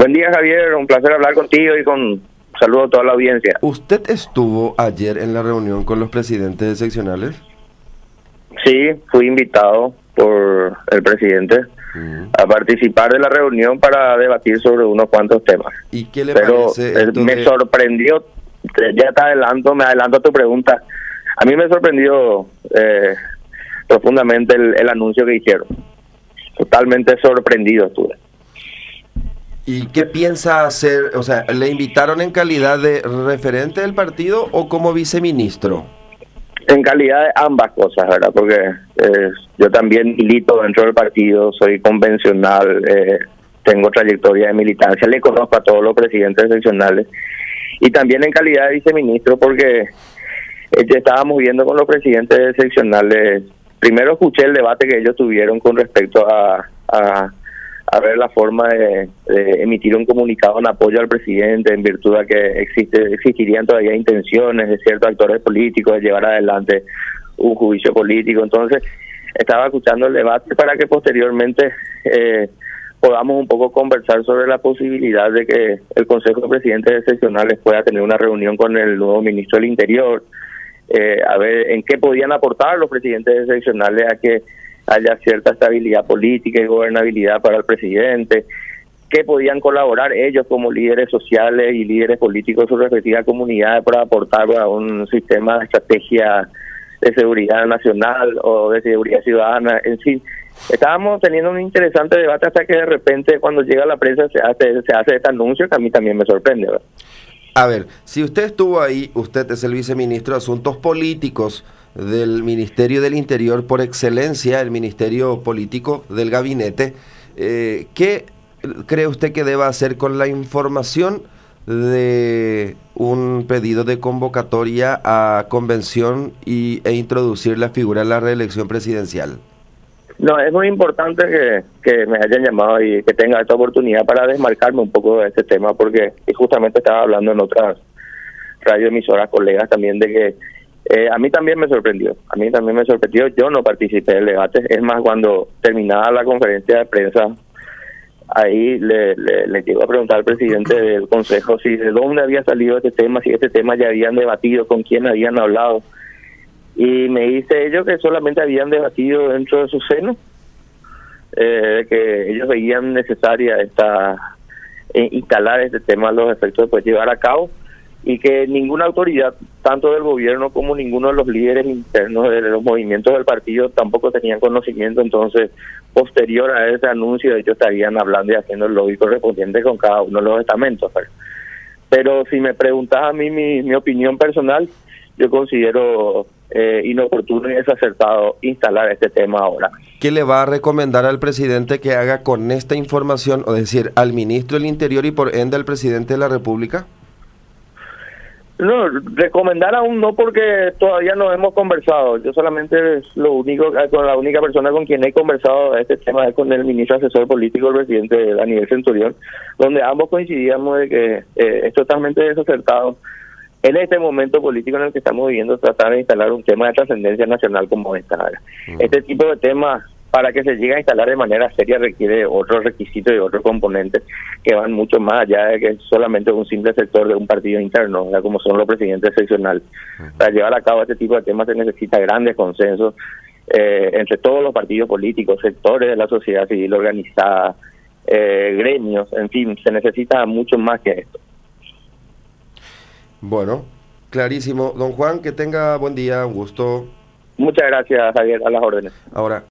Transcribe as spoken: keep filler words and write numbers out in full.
Buen día, Javier, un placer hablar contigo y con un saludo a toda la audiencia. ¿Usted estuvo ayer en la reunión con los presidentes seccionales? Sí, fui invitado por el presidente uh-huh. a participar de la reunión para debatir sobre unos cuantos temas. ¿Y qué le Pero parece esto me de... sorprendió, ya te adelanto, me adelanto a tu pregunta. A mí me sorprendió eh, profundamente el, el anuncio que hicieron. Totalmente sorprendido estuve. ¿Y qué piensa hacer? O sea, ¿le invitaron en calidad de referente del partido o como viceministro? En calidad de ambas cosas, ¿verdad? Porque eh, yo también milito dentro del partido, soy convencional, eh, tengo trayectoria de militancia, le conozco a todos los presidentes seccionales. Y también en calidad de viceministro porque eh, estábamos viendo con los presidentes seccionales. Primero escuché el debate que ellos tuvieron con respecto a, a, a ver la forma de, de emitir un comunicado en apoyo al presidente en virtud de que existe, existirían todavía intenciones de ciertos actores políticos de llevar adelante un juicio político. Entonces estaba escuchando el debate para que posteriormente eh, podamos un poco conversar sobre la posibilidad de que el Consejo de Presidentes Seccionales pueda tener una reunión con el nuevo ministro del Interior, Eh, a ver en qué podían aportar los presidentes seccionales a que haya cierta estabilidad política y gobernabilidad para el presidente, qué podían colaborar ellos como líderes sociales y líderes políticos de sus respectivas comunidades para aportar a un sistema de estrategia de seguridad nacional o de seguridad ciudadana. En fin, estábamos teniendo un interesante debate hasta que de repente cuando llega la prensa se hace, se hace este anuncio que a mí también me sorprende, ¿verdad? A ver, si usted estuvo ahí, usted es el viceministro de Asuntos Políticos del Ministerio del Interior por excelencia, el Ministerio Político del Gabinete, eh, ¿qué cree usted que deba hacer con la información de un pedido de convocatoria a convención y, e introducir la figura de la reelección presidencial? No, es muy importante que, que me hayan llamado y que tenga esta oportunidad para desmarcarme un poco de este tema, porque justamente estaba hablando en otras radioemisoras, colegas también, de que eh, a mí también me sorprendió, a mí también me sorprendió, yo no participé del debate, es más, cuando terminaba la conferencia de prensa, ahí le, le, le llegó a preguntar al presidente del consejo si de dónde había salido este tema, si este tema ya habían debatido, con quién habían hablado. Y me dice ellos que solamente habían debatido dentro de su seno, eh, que ellos veían necesaria esta eh, instalar este tema a los efectos de pues, llevar a cabo, y que ninguna autoridad, tanto del gobierno como ninguno de los líderes internos de los movimientos del partido, tampoco tenían conocimiento. Entonces, posterior a ese anuncio, ellos estarían hablando y haciendo el lobby correspondiente con cada uno de los estamentos. Pero, pero si me preguntas a mí mi, mi opinión personal, yo considero eh, inoportuno y desacertado instalar este tema ahora. ¿Qué le va a recomendar al presidente que haga con esta información, o decir, al ministro del Interior y por ende al presidente de la República? No, recomendar aún no, porque todavía no hemos conversado. Yo solamente es lo único, con la única persona con quien he conversado de este tema es con el ministro asesor político, el presidente Daniel Centurión, donde ambos coincidíamos de que eh, es totalmente desacertado en este momento político en el que estamos viviendo tratar de instalar un tema de trascendencia nacional como esta. Uh-huh. Este tipo de temas, para que se llegue a instalar de manera seria, requiere otros requisitos y otros componentes que van mucho más allá de que solamente un simple sector de un partido interno, ¿verdad? Como son los presidentes seccionales. Uh-huh. Para llevar a cabo este tipo de temas se necesita grandes consensos eh, entre todos los partidos políticos, sectores de la sociedad civil organizada, eh, gremios, en fin, se necesita mucho más que esto. Bueno, clarísimo. Don Juan, que tenga buen día, un gusto. Muchas gracias, Javier, a las órdenes. Ahora.